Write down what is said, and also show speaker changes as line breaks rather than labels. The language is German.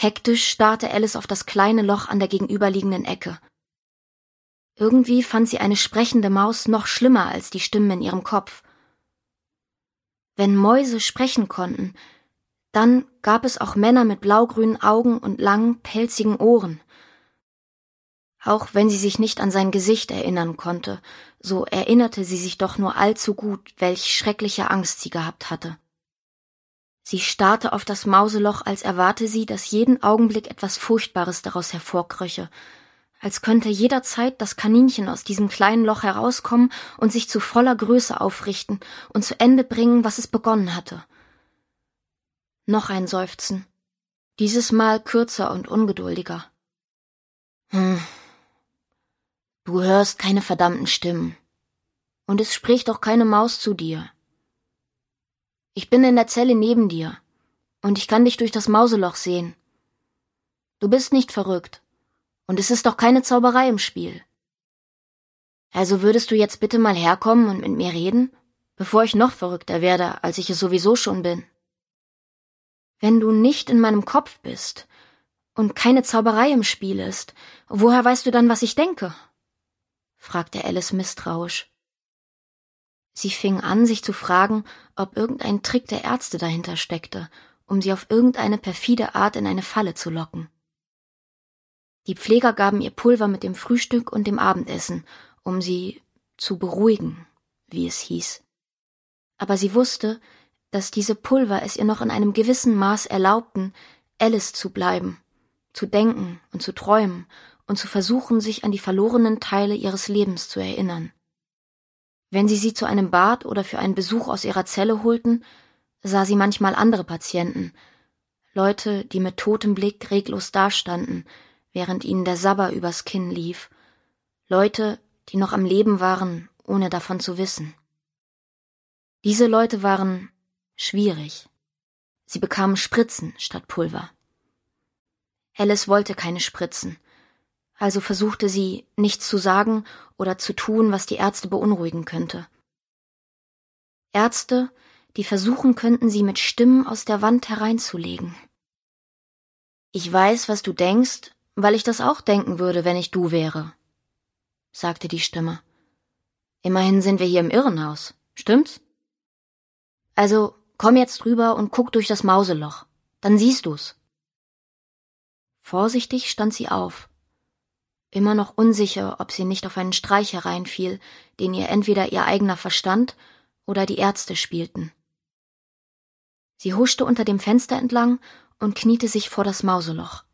Hektisch starrte Alice auf das kleine Loch an der gegenüberliegenden Ecke. Irgendwie fand sie eine sprechende Maus noch schlimmer als die Stimmen in ihrem Kopf. Wenn Mäuse sprechen konnten, dann gab es auch Männer mit blaugrünen Augen und langen, pelzigen Ohren. Auch wenn sie sich nicht an sein Gesicht erinnern konnte, so erinnerte sie sich doch nur allzu gut, welch schreckliche Angst sie gehabt hatte. Sie starrte auf das Mauseloch, als erwarte sie, dass jeden Augenblick etwas Furchtbares daraus hervorkröche, als könnte jederzeit das Kaninchen aus diesem kleinen Loch herauskommen und sich zu voller Größe aufrichten und zu Ende bringen, was es begonnen hatte. Noch ein Seufzen, dieses Mal kürzer und ungeduldiger. Du hörst keine verdammten Stimmen. Und es spricht auch keine Maus zu dir. Ich bin in der Zelle neben dir, und ich kann dich durch das Mauseloch sehen. Du bist nicht verrückt, und es ist doch keine Zauberei im Spiel. Also würdest du jetzt bitte mal herkommen und mit mir reden, bevor ich noch verrückter werde, als ich es sowieso schon bin? Wenn du nicht in meinem Kopf bist und keine Zauberei im Spiel ist, woher weißt du dann, was ich denke?, fragte Alice misstrauisch. Sie fing an, sich zu fragen, ob irgendein Trick der Ärzte dahinter steckte, um sie auf irgendeine perfide Art in eine Falle zu locken. Die Pfleger gaben ihr Pulver mit dem Frühstück und dem Abendessen, um sie zu beruhigen, wie es hieß. Aber sie wusste, dass diese Pulver es ihr noch in einem gewissen Maß erlaubten, Alice zu bleiben, zu denken und zu träumen und zu versuchen, sich an die verlorenen Teile ihres Lebens zu erinnern. Wenn sie zu einem Bad oder für einen Besuch aus ihrer Zelle holten, sah sie manchmal andere Patienten, Leute, die mit totem Blick reglos dastanden, während ihnen der Sabber übers Kinn lief, Leute, die noch am Leben waren, ohne davon zu wissen. Diese Leute waren schwierig. Sie bekamen Spritzen statt Pulver. Alice wollte keine Spritzen, also versuchte sie, nichts zu sagen oder zu tun, was die Ärzte beunruhigen könnte. Ärzte, die versuchen könnten, sie mit Stimmen aus der Wand hereinzulegen. Ich weiß, was du denkst, weil ich das auch denken würde, wenn ich du wäre, sagte die Stimme. Immerhin sind wir hier im Irrenhaus, stimmt's? Also komm jetzt rüber und guck durch das Mauseloch, dann siehst du's. Vorsichtig stand sie auf, immer noch unsicher, ob sie nicht auf einen Streich hereinfiel, den ihr entweder ihr eigener Verstand oder die Ärzte spielten. Sie huschte unter dem Fenster entlang und kniete sich vor das Mauseloch.